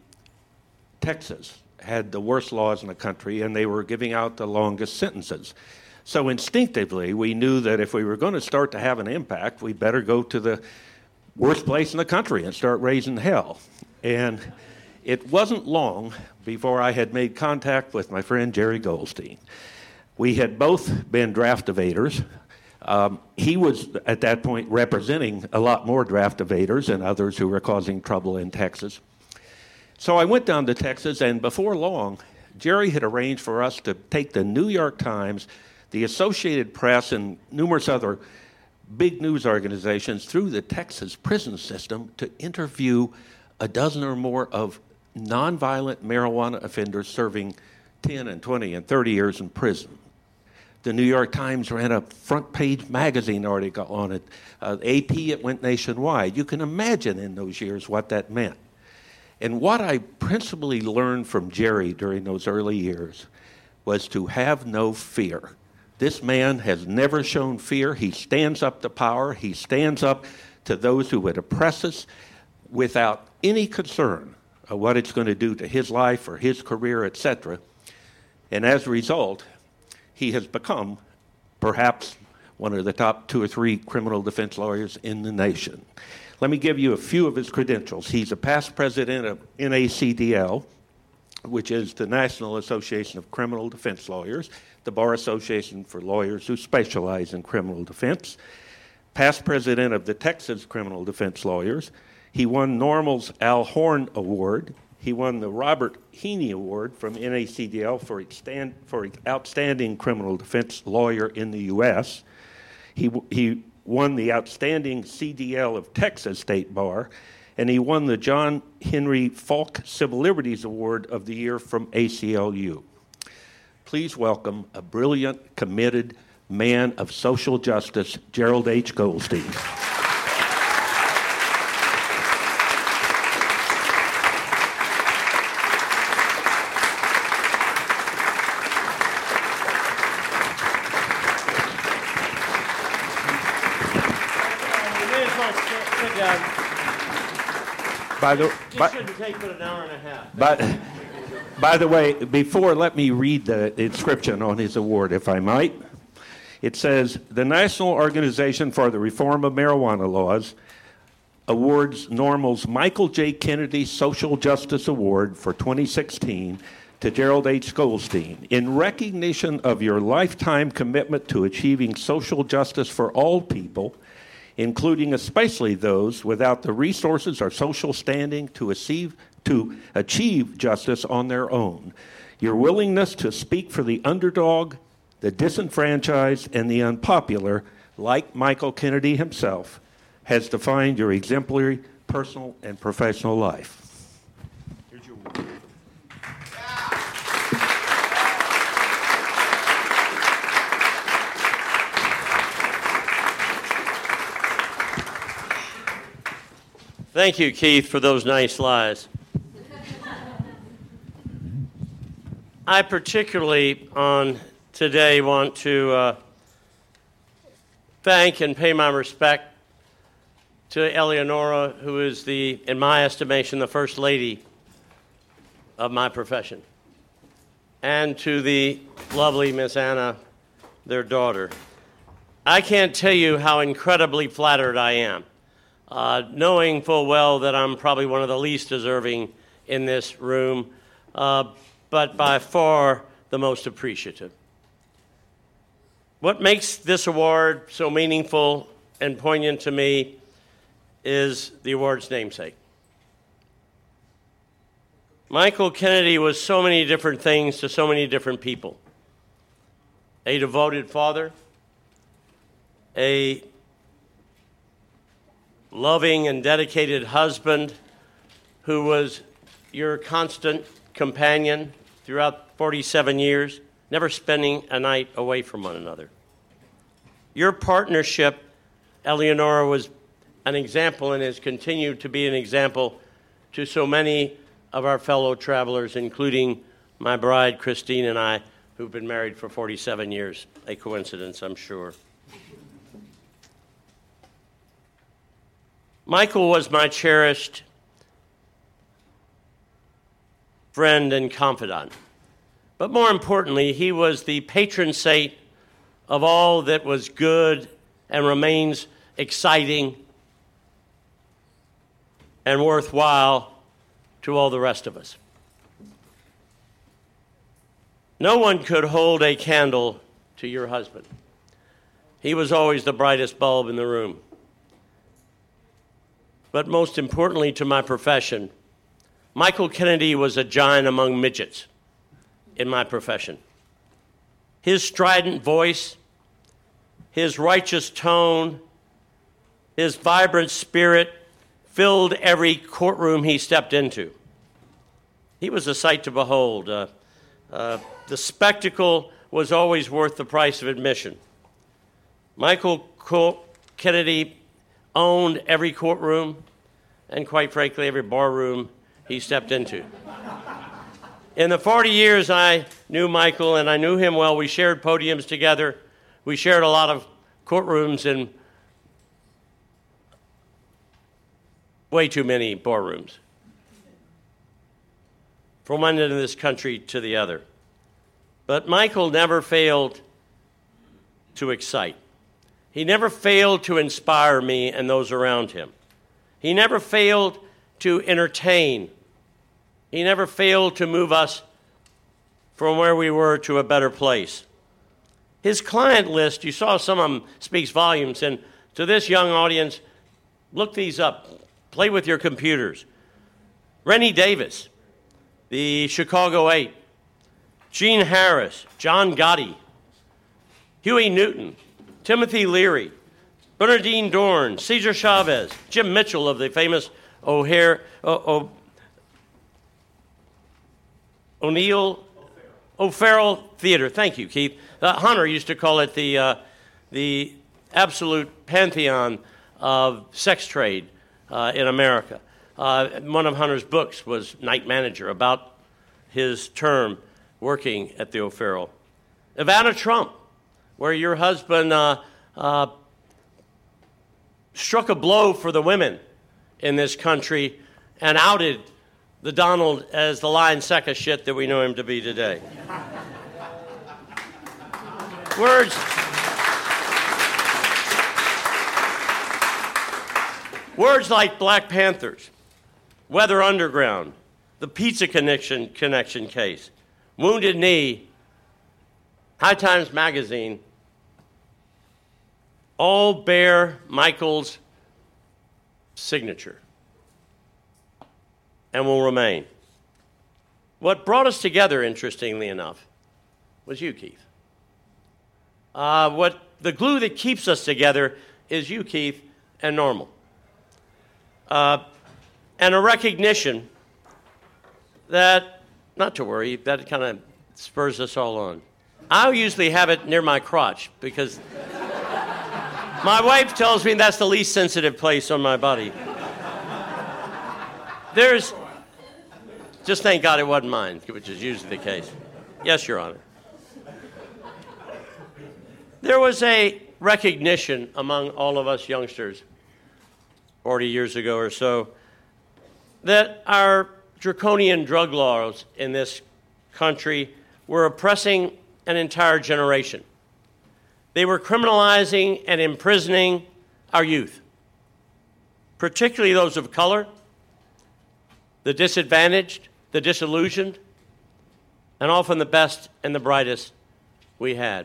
Texas had the worst laws in the country, and they were giving out the longest sentences. So instinctively, we knew that if we were going to start to have an impact, we better go to the worst place in the country and start raising hell. And it wasn't long before I had made contact with my friend Jerry Goldstein. We had both been draft evaders. Um, he was, at that point, representing a lot more draft evaders and others who were causing trouble in Texas. So I went down to Texas, and before long, Jerry had arranged for us to take the New York Times, the Associated Press, and numerous other big news organizations through the Texas prison system to interview a dozen or more of nonviolent marijuana offenders serving ten and twenty and thirty years in prison. The New York Times ran a front page magazine article on it. Uh, A P, it went nationwide. You can imagine in those years what that meant. And what I principally learned from Jerry during those early years was to have no fear. This man has never shown fear. He stands up to power. He stands up to those who would oppress us without any concern of what it's going to do to his life or his career, et cetera. And as a result, he has become perhaps one of the top two or three criminal defense lawyers in the nation. Let me give you a few of his credentials. He's a past president of N A C D L, which is the National Association of Criminal Defense Lawyers, the Bar Association for lawyers who specialize in criminal defense, past president of the Texas Criminal Defense Lawyers. He won Normal's Al Horn Award. He won the Robert Heaney Award from N A C D L for, extend, for Outstanding Criminal Defense Lawyer in the U S He, he won the Outstanding C D L of Texas State Bar, and he won the John Henry Falk Civil Liberties Award of the Year from A C L U. Please welcome a brilliant, committed man of social justice, Gerald H. Goldstein. By the, by, shouldn't take but an hour and a half. by, by the way, before, let me read the inscription on his award, if I might. It says, the National Organization for the Reform of Marijuana Laws awards Normal's Michael J. Kennedy Social Justice Award for twenty sixteen to Gerald H. Goldstein, in recognition of your lifetime commitment to achieving social justice for all people, including especially those without the resources or social standing to achieve, to achieve justice on their own. Your willingness to speak for the underdog, the disenfranchised, and the unpopular, like Michael Kennedy himself, has defined your exemplary personal and professional life. Here's your award. Thank you, Keith, for those nice lies. I particularly on today want to uh, thank and pay my respect to Eleonora, who is the, in my estimation, the first lady of my profession, and to the lovely Miss Anna, their daughter. I can't tell you how incredibly flattered I am, uh, knowing full well that I'm probably one of the least deserving in this room, uh, but by far the most appreciative. What makes this award so meaningful and poignant to me is the award's namesake. Michael Kennedy was so many different things to so many different people. A devoted father, a loving and dedicated husband who was your constant companion throughout forty-seven years, never spending a night away from one another. Your partnership, Eleonora, was an example and has continued to be an example to so many of our fellow travelers, including my bride, Christine, and I, who've been married for forty-seven years. A coincidence, I'm sure. Michael was my cherished friend and confidant. But more importantly, he was the patron saint of all that was good and remains exciting and worthwhile to all the rest of us. No one could hold a candle to your husband. He was always the brightest bulb in the room. But most importantly to my profession, Michael Kennedy was a giant among midgets in my profession. His strident voice, his righteous tone, his vibrant spirit filled every courtroom he stepped into. He was a sight to behold. Uh, uh, the spectacle was always worth the price of admission. Michael Co- Kennedy owned every courtroom and, quite frankly, every barroom he stepped into. In the forty years I knew Michael, and I knew him well, we shared podiums together. We shared a lot of courtrooms and way too many barrooms, from one end of this country to the other. But Michael never failed to excite. He never failed to inspire me and those around him. He never failed to entertain. He never failed to move us from where we were to a better place. His client list, you saw some of them, speaks volumes. And to this young audience, look these up. Play with your computers. Rennie Davis, the Chicago Eight. Gene Harris, John Gotti, Huey Newton, Timothy Leary, Bernardine Dorn, Cesar Chavez, Jim Mitchell of the famous O'Hare, o- o- O'Neill, O'Farrell Theater. Thank you, Keith. Uh, Hunter used to call it the uh, the absolute pantheon of sex trade uh, in America. Uh, one of Hunter's books was Night Manager, about his term working at the O'Farrell. Ivana Trump, where your husband uh, uh, struck a blow for the women in this country and outed the Donald as the lying sack of shit that we know him to be today. Words. Words like Black Panthers, Weather Underground, the Pizza Connection, connection case, Wounded Knee, High Times Magazine, all bear Michael's signature and will remain. What brought us together, interestingly enough, was you, Keith. Uh, what the glue that keeps us together is you, Keith, and Normal. Uh, and a recognition that, not to worry, that kind of spurs us all on. I usually have it near my crotch because my wife tells me that's the least sensitive place on my body. There's, just thank God it wasn't mine, which is usually the case. Yes, Your Honor. There was a recognition among all of us youngsters forty years ago or so that our draconian drug laws in this country were oppressing an entire generation. They were criminalizing and imprisoning our youth, particularly those of color, the disadvantaged, the disillusioned, and often the best and the brightest we had.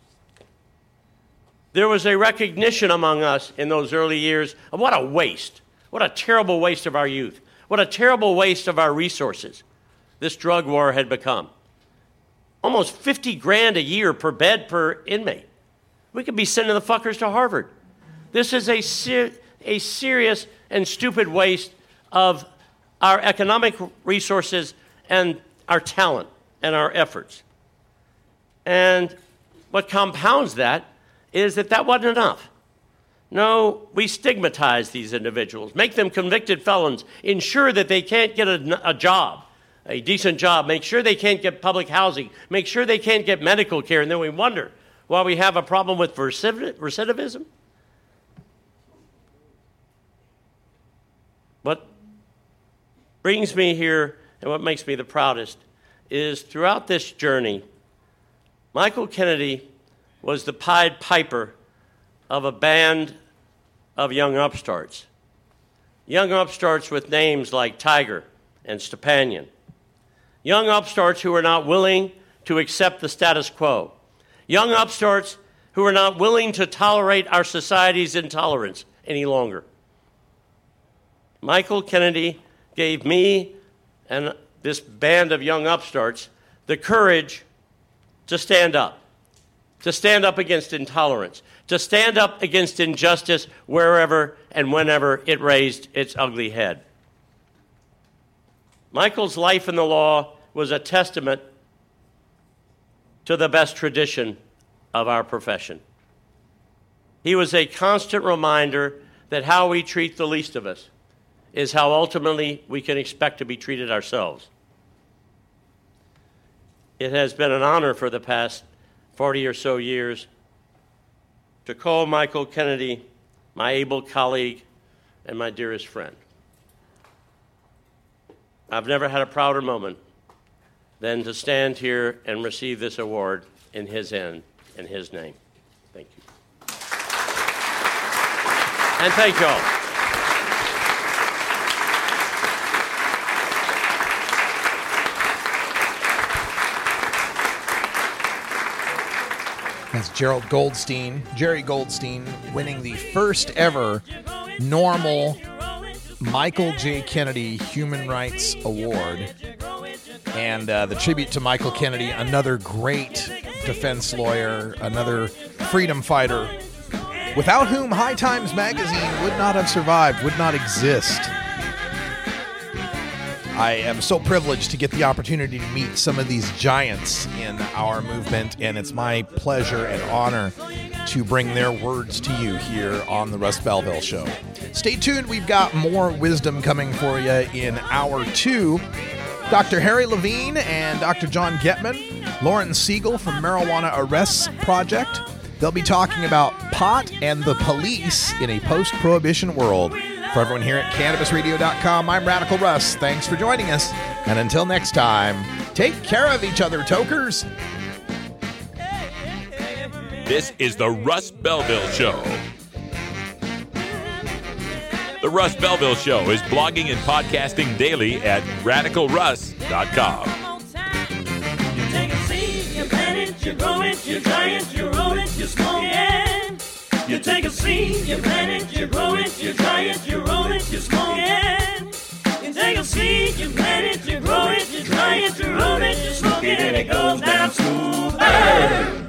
There was a recognition among us in those early years of what a waste, what a terrible waste of our youth, what a terrible waste of our resources this drug war had become. Almost fifty grand a year per bed per inmate. We could be sending the fuckers to Harvard. This is a, ser- a serious and stupid waste of our economic resources and our talent and our efforts. And what compounds that is that that wasn't enough. No, we stigmatize these individuals, make them convicted felons, ensure that they can't get a, a job, a decent job, make sure they can't get public housing, make sure they can't get medical care, and then we wonder why we have a problem with recidivism. What brings me here and what makes me the proudest is throughout this journey, Michael Kennedy was the Pied Piper of a band of young upstarts. Young upstarts with names like Tiger and Stepanian. Young upstarts who are not willing to accept the status quo. Young upstarts who are not willing to tolerate our society's intolerance any longer. Michael Kennedy gave me and this band of young upstarts the courage to stand up. To stand up against intolerance, to stand up against injustice wherever and whenever it raised its ugly head. Michael's life in the law was a testament to the best tradition of our profession. He was a constant reminder that how we treat the least of us is how ultimately we can expect to be treated ourselves. It has been an honor for the past forty or so years to call Michael Kennedy my able colleague and my dearest friend. I've never had a prouder moment than to stand here and receive this award in his end, in his name. Thank you. And thank you all. That's Gerald Goldstein, Jerry Goldstein, winning the first ever Normal Michael J. Kennedy Human Rights Award. And uh, the tribute to Michael Kennedy, another great defense lawyer, another freedom fighter, without whom High Times Magazine would not have survived, would not exist. I am so privileged to get the opportunity to meet some of these giants in our movement, and it's my pleasure and honor to bring their words to you here on the Russ Belville Show. Stay tuned. We've got more wisdom coming for you in hour two. Doctor Harry Levine and Doctor John Getman, Lauren Siegel from Marijuana Arrests Project. They'll be talking about pot and the police in a post-prohibition world. For everyone here at Cannabis Radio dot com, I'm Radical Russ. Thanks for joining us. And until next time, take care of each other, tokers. This is the Russ Belville Show. The Russ Belville Show is blogging and podcasting daily at Radical Russ dot com. it, you try it, you roll it, you smoke it. You take a seed, you plant it, you grow it, you try it, you roll it, you smoke it. You take a seed, you plant it, you grow it, you try it, you roll it, you smoke it, and it goes down smooth.